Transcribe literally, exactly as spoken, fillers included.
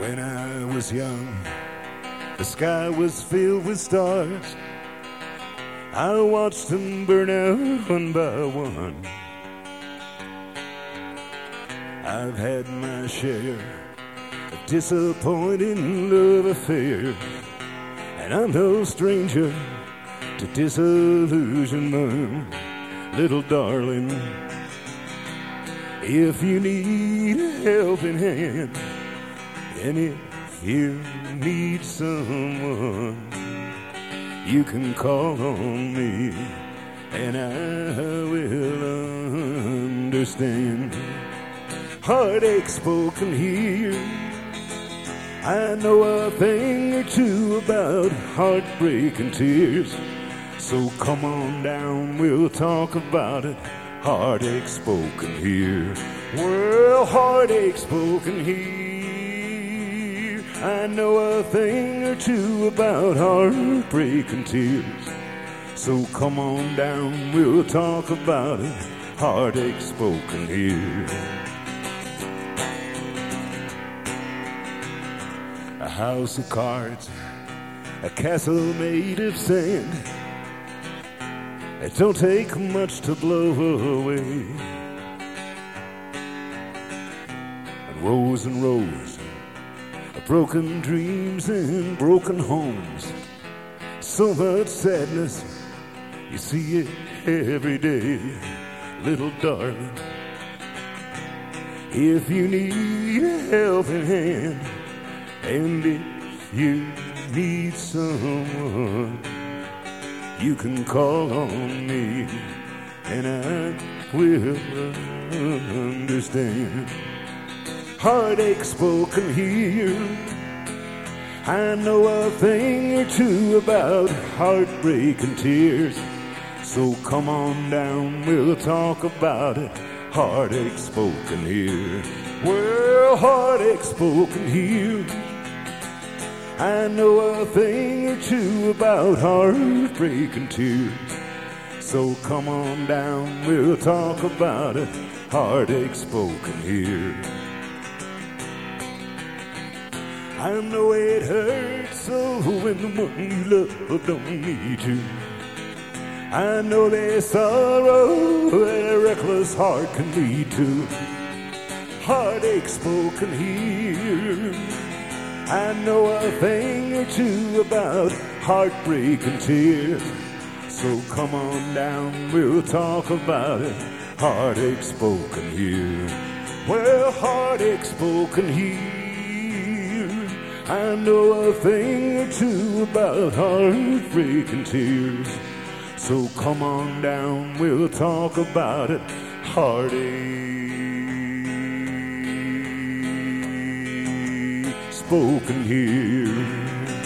When I was young, the sky was filled with stars. I watched them burn out one by one. I've had my share of disappointing love affairs, and I'm no stranger to disillusionment, little darling. If you need a helping hand, and if you need someone, you can call on me, and I will understand. Heartache spoken here, I know a thing or two about heartbreak and tears. So come on down, we'll talk about it. Heartache spoken here. Well, heartache spoken here, I know a thing or two about heartbreak and tears. So come on down, we'll talk about it. Heartache spoken here. A house of cards, a castle made of sand. It don't take much to blow away. And rows and rows of broken dreams and broken homes. So much sadness, you see it every day, little darling. If you need a helping hand, and if you need someone, you can call on me, and I will understand. Heartache spoken here, I know a thing or two about heartbreak and tears. So come on down, we'll talk about it. Heartache spoken here. Well, heartache spoken here, I know a thing or two about heartbreak and tears. So come on down, we'll talk about it. Heartache spoken here. I know it hurts so when the one you love don't need you. I know there's sorrow that a reckless heart can lead to. Heartache spoken here, I know a thing or two about heartbreak and tears. So come on down, we'll talk about it. Heartache spoken here. Well, heartache spoken here, I know a thing or two about heartbreak and tears. So come on down, we'll talk about it. Heartache spoken here.